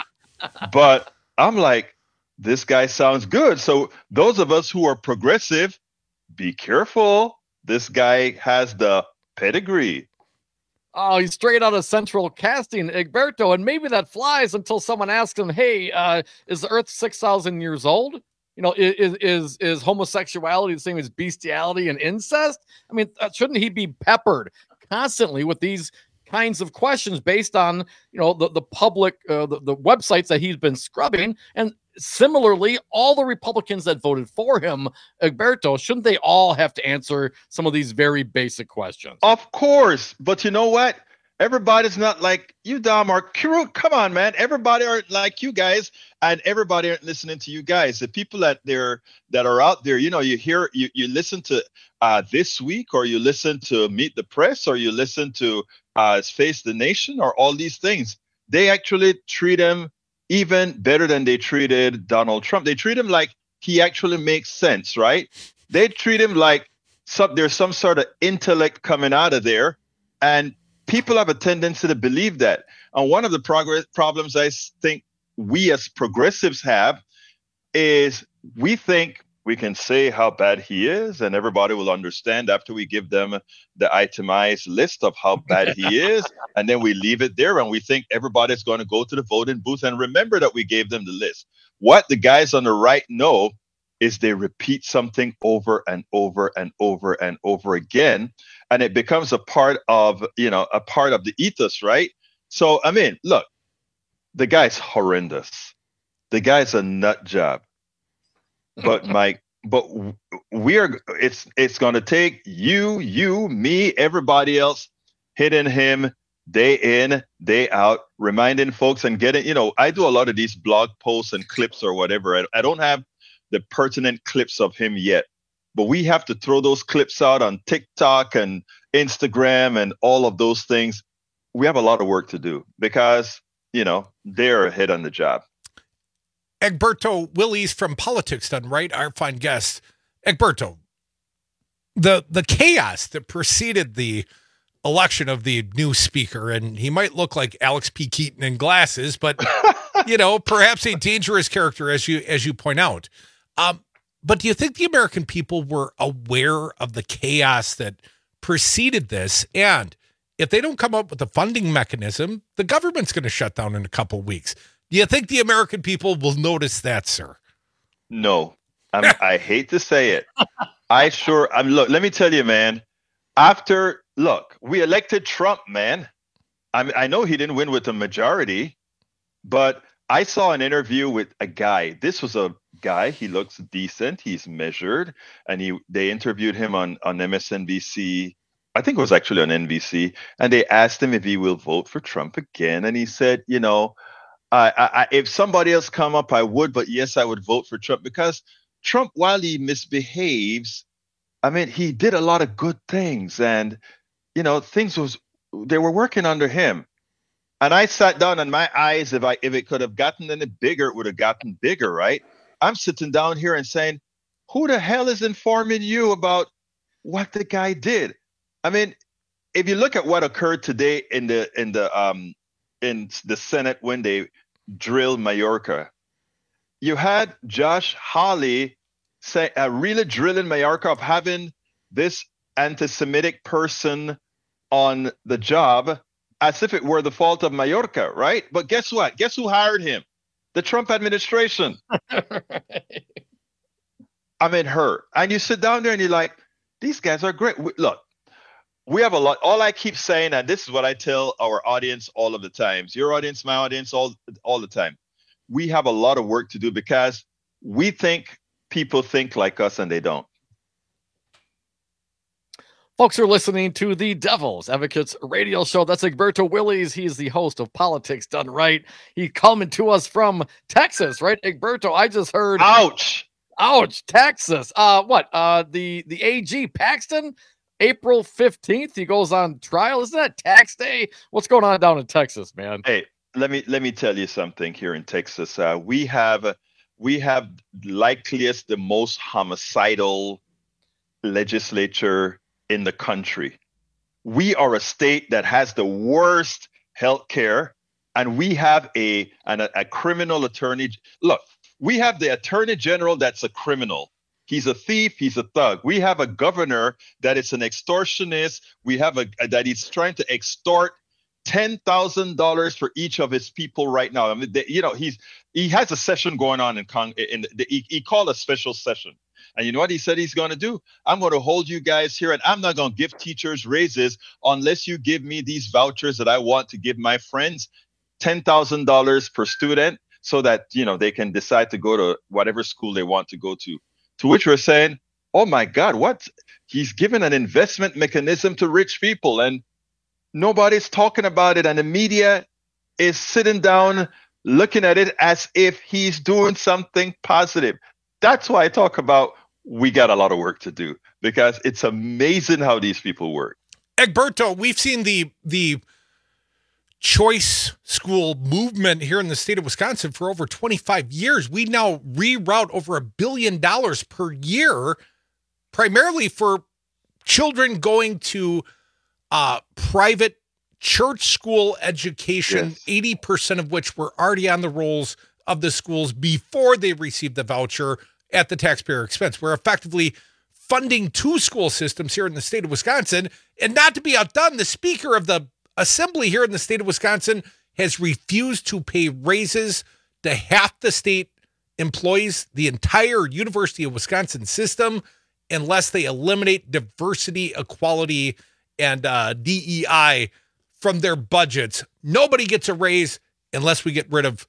But I'm like, this guy sounds good. So those of us who are progressive, be careful. This guy has the pedigree. Oh, he's straight out of Central Casting, Egberto, and maybe that flies until someone asks him, hey, uh, is the Earth six thousand years old? You know, is, is, is homosexuality the same as bestiality and incest? I mean, uh, shouldn't he be peppered constantly with these kinds of questions based on, you know, the, the public, uh, the, the websites that he's been scrubbing? And similarly, all the Republicans that voted for him, Egberto, shouldn't they all have to answer some of these very basic questions? Of course. But you know what? Everybody's not like you, Dom, or Kirut. Come on, man. Everybody aren't like you guys, and everybody aren't listening to you guys. The people that they're that are out there, you know, you hear, you, you listen to uh, This Week, or you listen to Meet the Press, or you listen to uh, Face the Nation, or all these things. They actually treat him even better than they treated Donald Trump. They treat him like he actually makes sense, right? They treat him like some, there's some sort of intellect coming out of there, and people have a tendency to believe that. And one of the progress problems I think we as progressives have is we think we can say how bad he is, and everybody will understand after we give them the itemized list of how bad he is, and then we leave it there, and we think everybody's going to go to the voting booth and remember that we gave them the list. What the guys on the right know is they repeat something over and over and over and over again, and it becomes a part of, you know, a part of the ethos, right? So, I mean, look, the guy's horrendous. The guy's a nut job. But Mike, but we are, it's, it's going to take you, you, me, everybody else hitting him day in, day out, reminding folks and getting, you know, I do a lot of these blog posts and clips or whatever. I, I don't have the pertinent clips of him yet, but we have to throw those clips out on TikTok and Instagram and all of those things. We have a lot of work to do because, you know, they're ahead on the job. Egberto Willies from Politics Done Right, our fine guest. Egberto, the the chaos that preceded the election of the new speaker, and he might look like Alex P. Keaton in glasses, but you know, perhaps a dangerous character, as you as you point out. Um, but do you think the American people were aware of the chaos that preceded this? And if they don't come up with a funding mechanism, the government's going to shut down in a couple of weeks. Do you think the American people will notice that, sir? No, I'm, I hate to say it. I sure, I'm. Look, let me tell you, man. After, look, we elected Trump, man. I I know he didn't win with a majority, but I saw an interview with a guy. This was a guy. He looks decent. He's measured, and he they interviewed him on on M S N B C. I think it was actually on N B C, and they asked him if he will vote for Trump again, and he said, you know, I, I, if somebody else come up, I would, but yes, I would vote for Trump because Trump, while he misbehaves, I mean, he did a lot of good things, and you know, things was they were working under him. And I sat down, and my eyes, if I if it could have gotten any bigger, it would have gotten bigger, right? I'm sitting down here and saying, who the hell is informing you about what the guy did? I mean, if you look at what occurred today in the in the um in the Senate when they drilled Mayorkas, you had Josh Hawley say uh, really drilling Mayorkas of having this anti-Semitic person on the job as if it were the fault of Mayorkas, right? But guess what? Guess who hired him? The Trump administration. I mean, her. And you sit down there and you're like, these guys are great. We, look, we have a lot. All I keep saying, and this is what I tell our audience all of the times, your audience, my audience, all, all the time. We have a lot of work to do because we think people think like us and they don't. Folks are listening to the Devil's Advocates radio show. That's Egberto Willies. He's the host of Politics Done Right. He's coming to us from Texas, right? Egberto, I just heard. Ouch. Ouch. Texas. Uh, what? Uh, the, the A G Paxton, April fifteenth, he goes on trial. Isn't that tax day? What's going on down in Texas, man? Hey, let me let me tell you something here in Texas. Uh, we have we have likeliest the most homicidal legislature in the country. We are a state that has the worst health care, and we have a, an, a criminal attorney. Look, we have the attorney general that's a criminal. He's a thief. He's a thug. We have a governor that is an extortionist. We have a that he's trying to extort ten thousand dollars for each of his people right now. I mean, the, you know, he's he has a session going on in Cong. In the, he, he called a special session. And you know what he said he's going to do? I'm going to hold you guys here, and I'm not going to give teachers raises unless you give me these vouchers that I want to give my friends, ten thousand dollars per student, so that, you know, they can decide to go to whatever school they want to go to. To which we're saying, oh, my God, what? He's given an investment mechanism to rich people, and nobody's talking about it. And the media is sitting down looking at it as if he's doing something positive. That's why I talk about we got a lot of work to do, because it's amazing how these people work. Egberto, we've seen the the choice school movement here in the state of Wisconsin for over twenty-five years. We now reroute over a billion dollars per year, primarily for children going to uh, private church school education, yes. eighty percent of which were already on the rolls of the schools before they received the voucher at the taxpayer expense. We're effectively funding two school systems here in the state of Wisconsin. And not to be outdone, the Speaker of the Assembly here in the state of Wisconsin has refused to pay raises to half the state employees, the entire University of Wisconsin system, unless they eliminate diversity, equality, and uh, D E I from their budgets. Nobody gets a raise unless we get rid of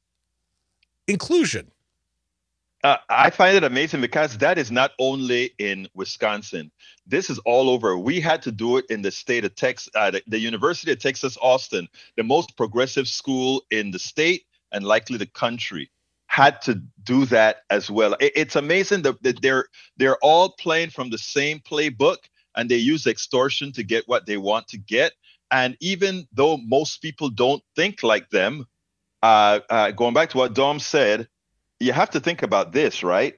inclusion. Uh, I find it amazing because that is not only in Wisconsin. This is all over. We had to do it in the state of Texas, uh, the, the University of Texas, Austin, the most progressive school in the state and likely the country, had to do that as well. It, it's amazing that, that they're they're all playing from the same playbook, and they use extortion to get what they want to get. And even though most people don't think like them, uh, uh, going back to what Dom said, you have to think about this, right?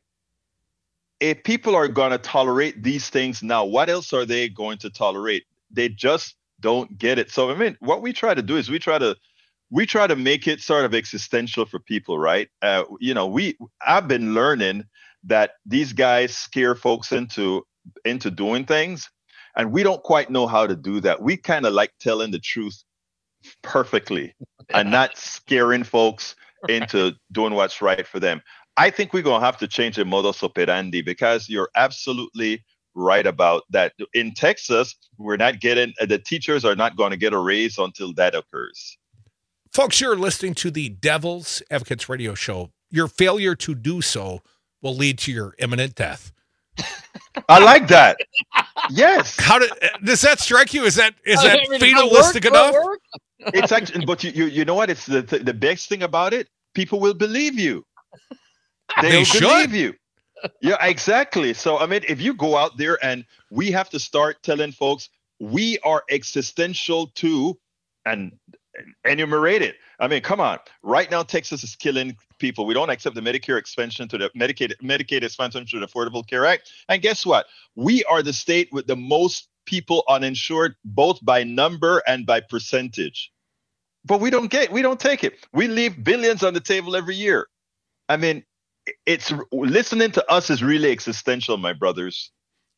If people are going to tolerate these things now, what else are they going to tolerate? They just don't get it. So, I mean, what we try to do is we try to we try to make it sort of existential for people, right? Uh, you know, we I've been learning that these guys scare folks into into doing things, and we don't quite know how to do that. We kind of like telling the truth perfectly and not scaring folks into doing what's right for them. I think we're going to have to change the modus operandi, because you're absolutely right about that. In Texas, we're not getting, the teachers are not going to get a raise until that occurs. Folks, you're listening to the Devil's Advocates radio show. Your failure to do so will lead to your imminent death. I like that. Yes. How did, does that strike you? Is that is that I mean, fatalistic work, enough? It's actually, but you, you you know what? It's the the best thing about it. People will believe you. They'll They should. believe you. Yeah, exactly. So I mean, if you go out there, and we have to start telling folks we are existential too, and enumerate it. I mean, come on. Right now, Texas is killing people. We don't accept the Medicare expansion to the Medicaid Medicaid expansion to the Affordable Care Act. And guess what? We are the state with the most people uninsured, both by number and by percentage. But we don't get, we don't take it. We leave billions on the table every year. I mean, it's listening to us is really existential, my brothers.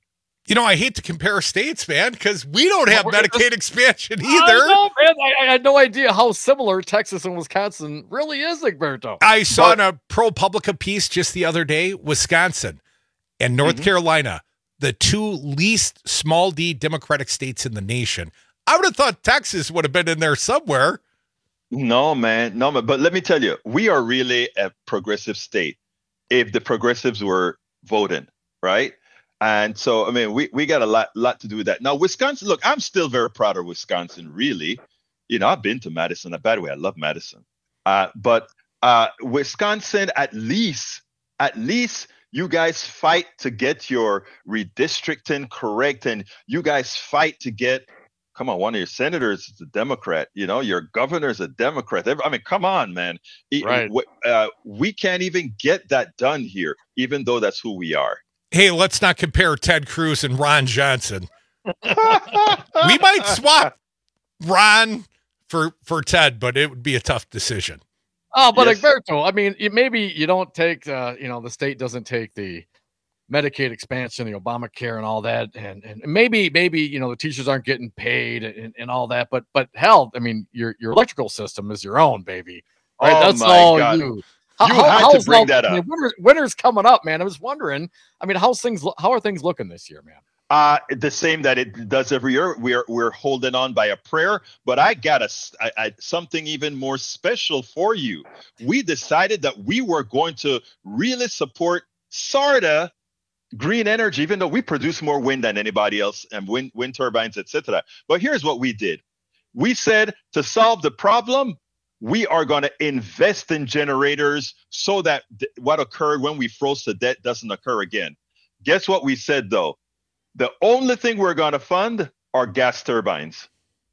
You know, I hate to compare states, man, because we don't have Well, Medicaid just, expansion either. I know, man. I, I had no idea how similar Texas and Wisconsin really is, Egberto. I saw but, in a ProPublica piece just the other day, Wisconsin and North mm-hmm. Carolina, the two least small D Democratic states in the nation. I would have thought Texas would have been in there somewhere. No, man. No, man. But let me tell you, we are really a progressive state if the progressives were voting, right? And so, I mean, we, we got a lot lot to do with that. Now, Wisconsin, look, I'm still very proud of Wisconsin, really. You know, I've been to Madison. By the way, I love Madison. Uh, but uh, Wisconsin, at least, at least you guys fight to get your redistricting correct. And you guys fight to get, come on, one of your senators is a Democrat. You know, your governor's a Democrat. I mean, come on, man. Right. Uh, we can't even get that done here, even though that's who we are. Hey, let's not compare Ted Cruz and Ron Johnson. We might swap Ron for for Ted, but it would be a tough decision. Oh, but Yes. Egberto, I mean, you- maybe you don't take, uh, you know, the state doesn't take the Medicaid expansion, the Obamacare, and all that, and and maybe maybe you know the teachers aren't getting paid and, and all that, but but hell, I mean, your your electrical system is your own, baby. Right? Oh, That's my all God. you. You had to how's bring all- that I mean, up. winter, winter's coming up, man. I was wondering. I mean, how's things? lo- How are things looking this year, man? Uh, the same that it does every year. We're we're holding on by a prayer, but I got a, s- I- I- something even more special for you. We decided that we were going to really support SARTA green energy, even though we produce more wind than anybody else and wind wind turbines, et cetera. But here's what we did: we said to solve the problem, we are going to invest in generators so that th- what occurred when we froze to death doesn't occur again. Guess what we said though? The only thing we're going to fund are gas turbines.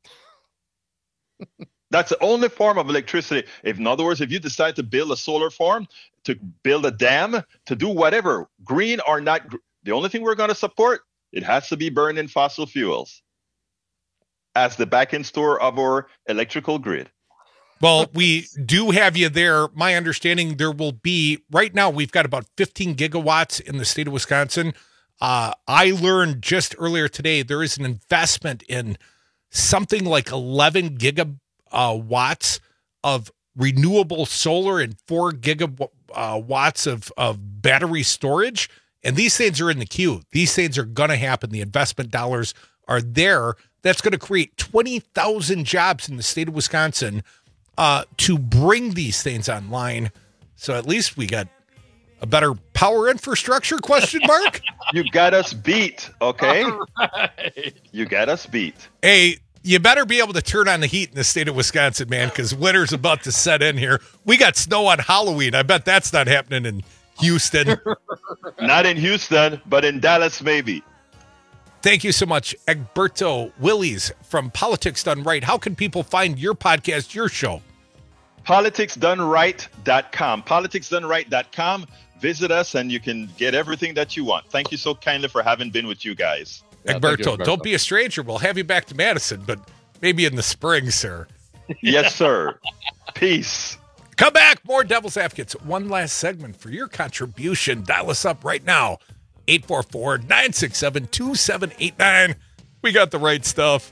That's the only form of electricity. If, in other words, if you decide to build a solar farm, to build a dam, to do whatever, green or not, gr- the only thing we're going to support, it has to be burning fossil fuels as the back-end store of our electrical grid. Well, we do have you there. My understanding, there will be, right now, we've got about fifteen gigawatts in the state of Wisconsin. Uh, I learned just earlier today, there is an investment in something like eleven gigawatts of renewable solar and four gigawatts of, of battery storage. And these things are in the queue. These things are going to happen. The investment dollars are there. That's going to create twenty thousand jobs in the state of Wisconsin uh, to bring these things online. So at least we got a better power infrastructure, question mark? You got us beat, okay? Right. You got us beat. Hey, you better be able to turn on the heat in the state of Wisconsin, man, because winter's about to set in here. We got snow on Halloween. I bet that's not happening in Houston. Not in Houston, but in Dallas, maybe. Thank you so much, Egberto Willies from Politics Done Right. How can people find your podcast, your show? politics done right dot com. politics done right dot com. Visit us and you can get everything that you want. Thank you so kindly for having been with you guys. Yeah, thank you, Egberto, Egberto. don't be a stranger. We'll have you back to Madison, but maybe in the spring, sir. Yes, sir. Peace. Come back. More Devil's Advocates. One last segment for your contribution. Dial us up right now. eight four four, nine six seven, two seven eight nine. We got the right stuff.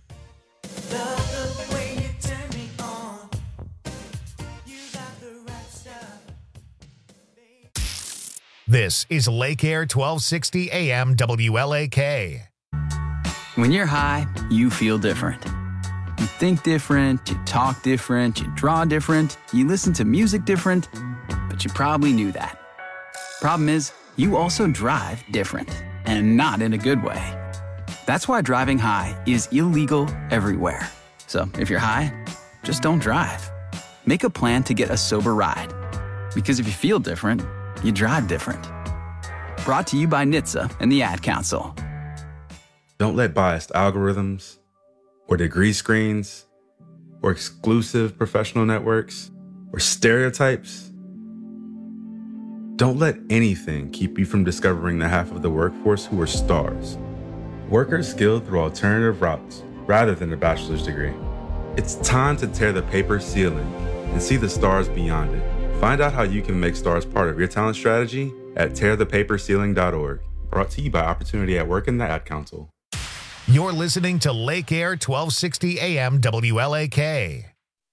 This is Lake Air twelve sixty A M W L A K. When you're high, you feel different. You think different, you talk different, you draw different, you listen to music different, but you probably knew that. Problem is, you also drive different, and not in a good way. That's why driving high is illegal everywhere. So if you're high, just don't drive. Make a plan to get a sober ride. Because if you feel different, you drive different. Brought to you by N H T S A and the Ad Council. Don't let biased algorithms or degree screens or exclusive professional networks or stereotypes. Don't let anything keep you from discovering the half of the workforce who are stars. Workers skilled through alternative routes rather than a bachelor's degree. It's time to tear the paper ceiling and see the stars beyond it. Find out how you can make stars part of your talent strategy at tear the paper ceiling dot org. Brought to you by Opportunity at Work and the Ad Council. You're listening to Lake Air twelve sixty A M W L A K.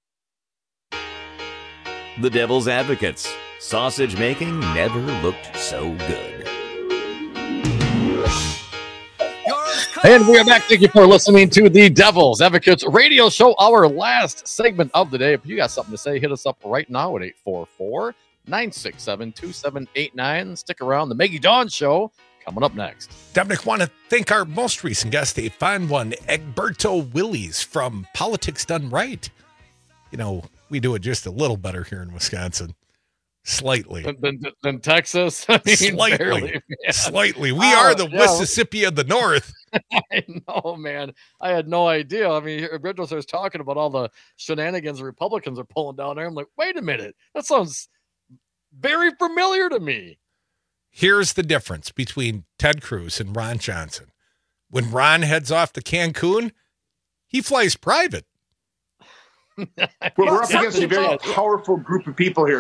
The Devil's Advocates. Sausage making never looked so good. And we are back. Thank you for listening to the Devil's Advocates radio show, our last segment of the day. If you got something to say, hit us up right now at eight four four, nine six seven, two seven eight nine. Stick around. The Maggie Dawn Show coming up next. Dominic, want to thank our most recent guest, a fine one, Egberto Willies from Politics Done Right. You know, we do it just a little better here in Wisconsin. Slightly. Than, than, than Texas? I mean, Slightly. barely, Slightly. We oh, are the yeah. Mississippi of the North. I know, man. I had no idea. I mean, Egberto starts talking about all the shenanigans the Republicans are pulling down there. I'm like, wait a minute. That sounds very familiar to me. Here's the difference between Ted Cruz and Ron Johnson. When Ron heads off to Cancun, he flies private. Well, we're up against a very powerful group of people here.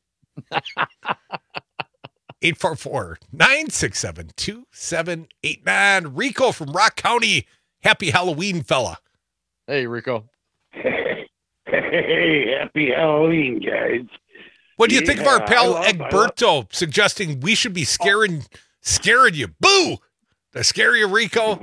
eight four four, nine six seven, two seven eight nine. Rico from Rock County. Happy Halloween, fella. Hey, Rico. Hey, hey, happy Halloween, guys. What do you yeah, think of our pal love, Egberto suggesting we should be scaring scaring you? Boo! To scare you, Rico?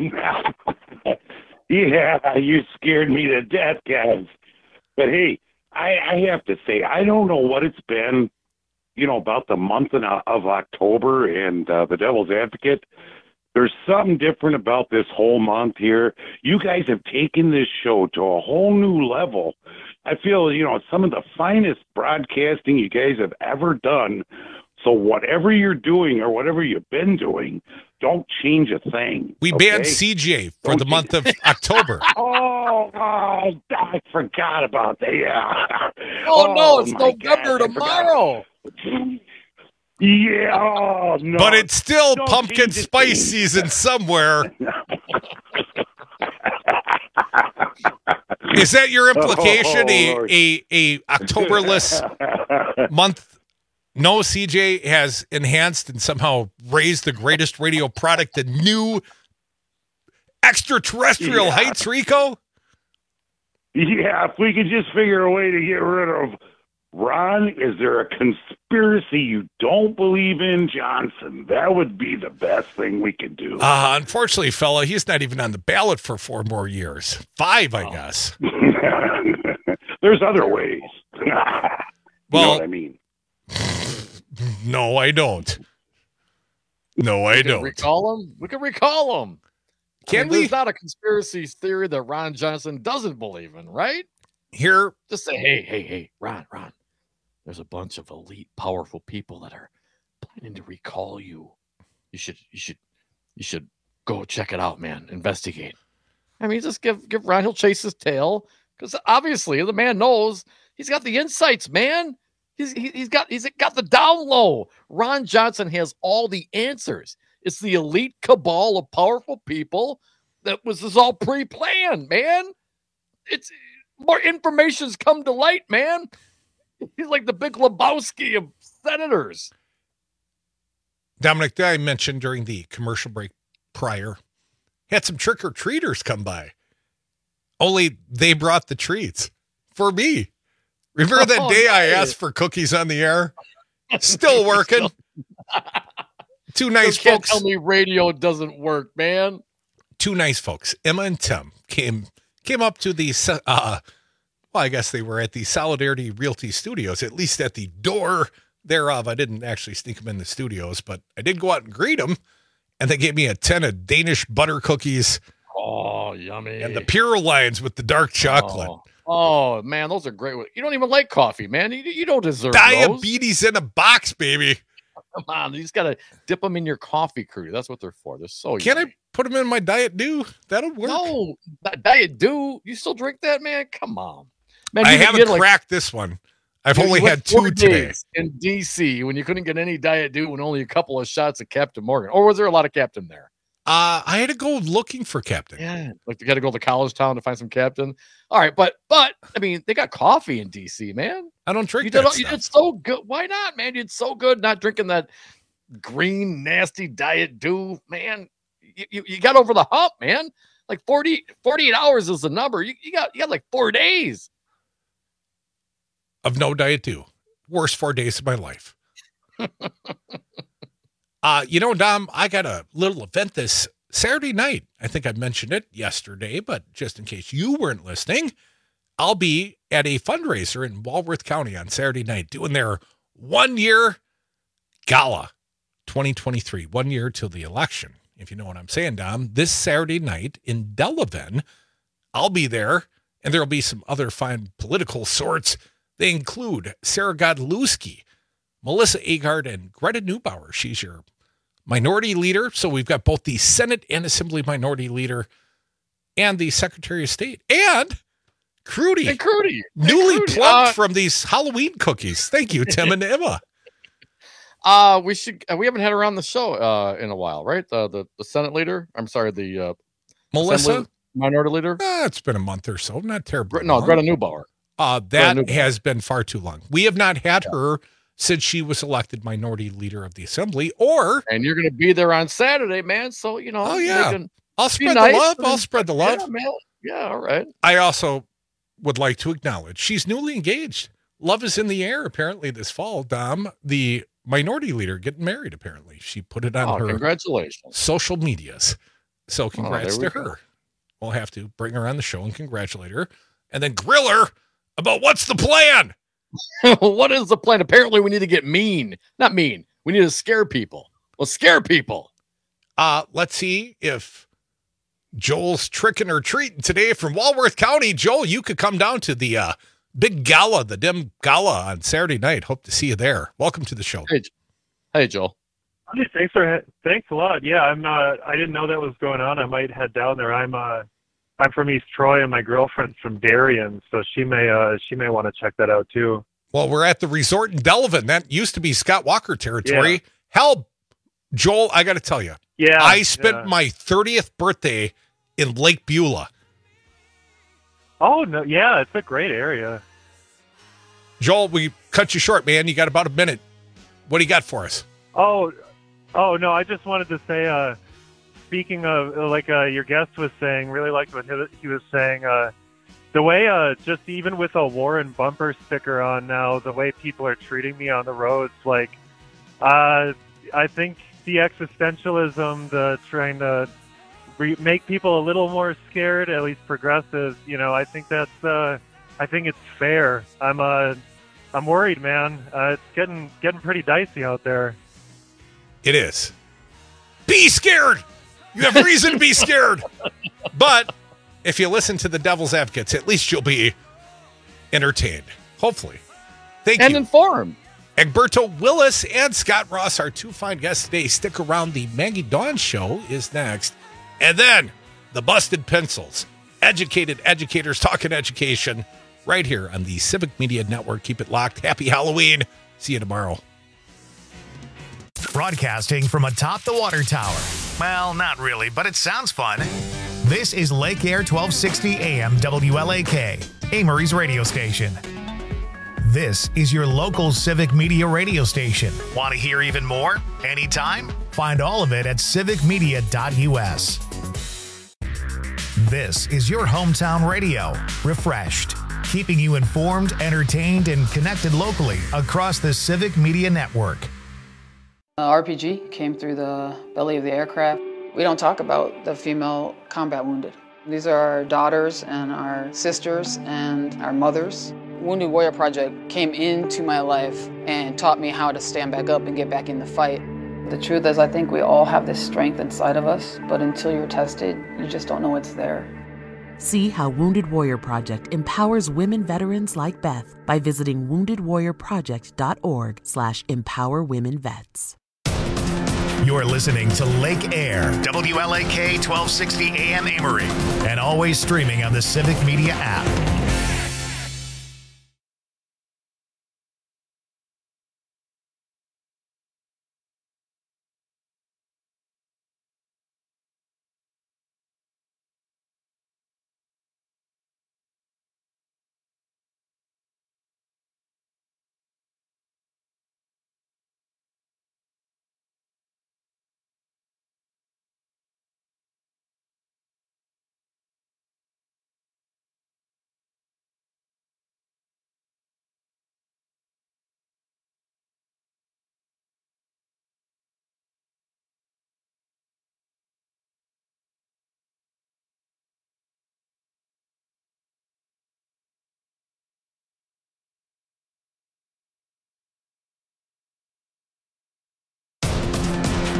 Yeah, you scared me to death, guys. But hey, I, I have to say, I don't know what it's been, you know, about the month of, of October and uh, the Devil's Advocate. There's something different about this whole month here. You guys have taken this show to a whole new level. I feel, you know, some of the finest broadcasting you guys have ever done. So whatever you're doing or whatever you've been doing, don't change a thing. We okay? banned C J for don't the month of October. oh, oh, I forgot about that. Yeah. Oh, no, it's my November God, tomorrow. Yeah, oh, no. But it's still Don't pumpkin change spice thing. season somewhere. Is that your implication? Oh, a, Lord. a a Octoberless month? No, C J has enhanced and somehow raised the greatest radio product to new extraterrestrial Yeah. heights, Rico? Yeah, if we could just figure a way to get rid of Ron, is there a conspiracy you don't believe in, Johnson? That would be the best thing we could do. Uh, unfortunately, fella, he's not even on the ballot for four more years. Five, I guess. There's other ways. you Well, know what I mean? No, I don't. No, I We can don't. recall him. We can recall him. Can I mean, we? There's not a conspiracy theory that Ron Johnson doesn't believe in, right? Here, just say, hey, hey, hey, Ron, Ron. There's a bunch of elite, powerful people that are planning to recall you. You should, you should, you should go check it out, man. Investigate. I mean, just give give Ron. He'll chase his tail because obviously the man knows he's got the insights, man. He's he, he's got he's got the down low. Ron Johnson has all the answers. It's the elite cabal of powerful people that was this all pre-planned, man. It's more information's come to light, man. He's like the Big Lebowski of senators. Dominic, that I mentioned during the commercial break prior, had some trick-or-treaters come by. Only they brought the treats for me. Remember that Oh, day I nice. asked for cookies on the air? Still working. Two nice You can't folks. tell me radio doesn't work, man. Two nice folks, Emma and Tim, came came up to the, uh, well, I guess they were at the Solidarity Realty Studios, at least at the door thereof. I didn't actually sneak them in the studios, but I did go out and greet them, and they gave me a tin of Danish butter cookies. Oh, yummy. And the Pure Lines with the dark chocolate. Oh, oh, man, those are great. You don't even like coffee, man. You, you don't deserve those. Diabetes in a box, baby. Come on, you just got to dip them in your coffee crew. That's what they're for. They're so Can yummy. I put them in my Diet Dew? That'll work. No, that Diet Dew. You still drink that, man? Come on. Man, I you could haven't get, like, cracked this one. I've you only went had two four today. days in D C when you couldn't get any Diet Dew and only a couple of shots of Captain Morgan. Or was there a lot of Captain there? Uh, I had to go looking for Captain. Yeah, like you got to go to college town to find some Captain. All right, but but I mean, they got coffee in D C, man. I don't drink You that did, you stuff. did so good. Why not, man? You did so good not drinking that green, nasty diet do, man, you, you, you got over the hump, man. Like forty, forty-eight hours is the number. You, you got you got like four days of no diet do. Worst four days of my life. uh, you know, Dom, I got a little event this Saturday night. I think I mentioned it yesterday, but just in case you weren't listening, I'll be at a fundraiser in Walworth County on Saturday night doing their one-year gala twenty twenty-three, one year till the election. If you know what I'm saying, Dom, this Saturday night in Delavan, I'll be there, and there'll be some other fine political sorts. They include Sarah Godlewski, Melissa Agard, and Greta Neubauer. She's your minority leader. So we've got both the Senate and Assembly minority leader and the Secretary of State. And Crudy. And Crudy. Newly Crudy. plucked Uh, from these Halloween cookies. Thank you, Tim and Emma. Uh, we should. Uh, we haven't had her on the show uh, in a while, right? The the, the Senate leader. I'm sorry, the uh, Melissa? Assembly minority leader. Uh, it's been a month or so. Not terribly No, long. Greta Neubauer. Uh, that Greta Neubauer. has been far too long. We have not had her since she was elected minority leader of the Assembly, or... And you're going to be there on Saturday, man. So, you know. Oh, yeah. they can I'll be spread nice the love. and- I'll spread the love. Yeah, man. Yeah, all right. I also would like to acknowledge she's newly engaged. Love is in the air, apparently, this fall. Dom, the minority leader, getting married, apparently. She put it on Oh, her congratulations. social medias. So congrats Oh, there to we go. her. We'll have to bring her on the show and congratulate her and then grill her about what's the plan. What is the plan? Apparently, we need to get mean. Not mean. We need to scare people. Well, scare people. Uh, let's see if Joel's tricking or treating today from Walworth County. Joel, you could come down to the uh, big gala, the Dim Gala on Saturday night. Hope to see you there. Welcome to the show. Hey, hey Joel. Hey, thanks for thanks a lot. Yeah, I'm. Uh, I didn't know that was going on. I might head down there. I'm. Uh, I'm from East Troy, and my girlfriend's from Darien, so she may. Uh, she may want to check that out too. Well, we're at the resort in Delavan. That used to be Scott Walker territory. Yeah. Hell, Joel, I got to tell you. Yeah, I spent yeah. my thirtieth birthday in Lake Beulah. Oh no! Yeah, it's a great area. Joel, we cut you short, man. You got about a minute. What do you got for us? Oh, oh no! I just wanted to say. Uh, speaking of, like uh, your guest was saying, really liked what he he was saying. Uh, the way, uh, just even with a Warren bumper sticker on now, the way people are treating me on the roads, like, uh, I think the existentialism, the trying to re- make people a little more scared, at least progressives, you know, I think that's, uh, I think it's fair. I'm, uh, I'm worried, man. Uh, it's getting getting pretty dicey out there. It is. Be scared. You have reason to be scared. But if you listen to the Devil's Advocates, at least you'll be entertained. Hopefully. Thank and you. And informed. Egberto Willis and Scott Ross, our two fine guests today. Stick around. The Maggie Dawn Show is next. And then the Busted Pencils. Educated educators talking education right here on the Civic Media Network. Keep it locked. Happy Halloween. See you tomorrow. Broadcasting from atop the water tower. Well, not really, but it sounds fun. This is Lake Air twelve sixty A M W L A K, Amory's radio station. This is your local Civic Media radio station. Want to hear even more? Anytime? Find all of it at civic media dot U S. This is your hometown radio, refreshed, keeping you informed, entertained, and connected locally across the Civic Media Network. Uh, R P G came through the belly of the aircraft. We don't talk about the female combat wounded. These are our daughters and our sisters and our mothers. Wounded Warrior Project came into my life and taught me how to stand back up and get back in the fight. The truth is, I think we all have this strength inside of us, but until you're tested, you just don't know it's there. See how Wounded Warrior Project empowers women veterans like Beth by visiting wounded warrior project dot org slash empower women vets. You're listening to Lake Air, W L A K twelve sixty A M Amory, and always streaming on the Civic Media app.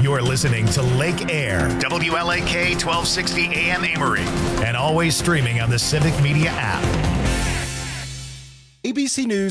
You're listening to Lake Air, W L A K twelve sixty A M Amory, and always streaming on the Civic Media app. A B C News